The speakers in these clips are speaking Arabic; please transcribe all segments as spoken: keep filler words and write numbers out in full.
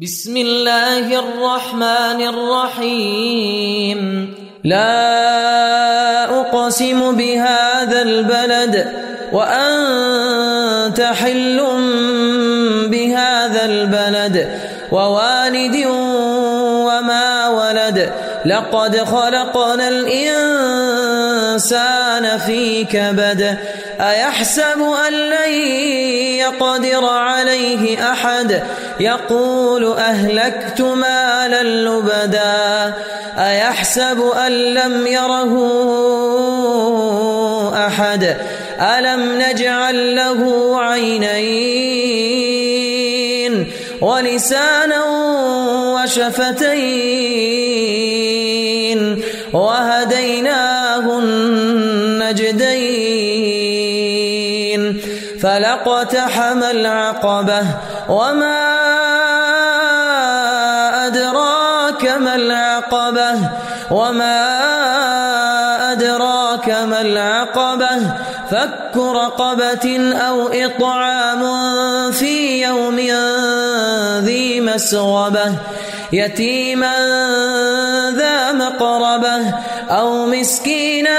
بسم الله الرحمن الرحيم لا أقسم بهذا البلد وأنت حل بهذا البلد ووالد وما ولد لقد خلقنا الإنسان في كبد أيحسب أن لن يقدر عليه أحد يقول أهلكت مالا لبدا أيحسب أن لم يره أحد ألم نجعل له عينين ولسانا وشفتين وهديناه النجدين فلاقتحم العقبة وما أدراك ما العقبة وما أدراك ما العقبة فك رقبة أو إطعام في يوم ذي مسغبة يتيما ذا مقربة أو مسكينا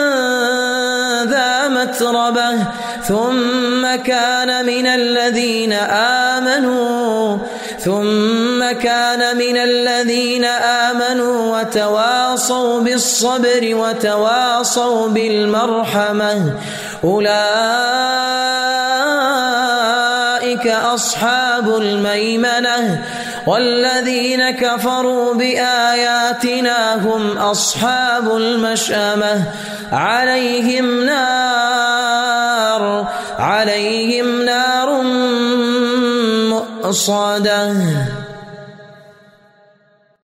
ذا متربة ثم كان من الذين آمنوا ثم كان من الذين آمنوا وتواصوا بالصبر وتواصوا بالمرحمة أولئك أصحاب الميمنة والذين كفروا بآياتنا هم أصحاب المشأمة عليهم نار عليهم نار مؤصدة.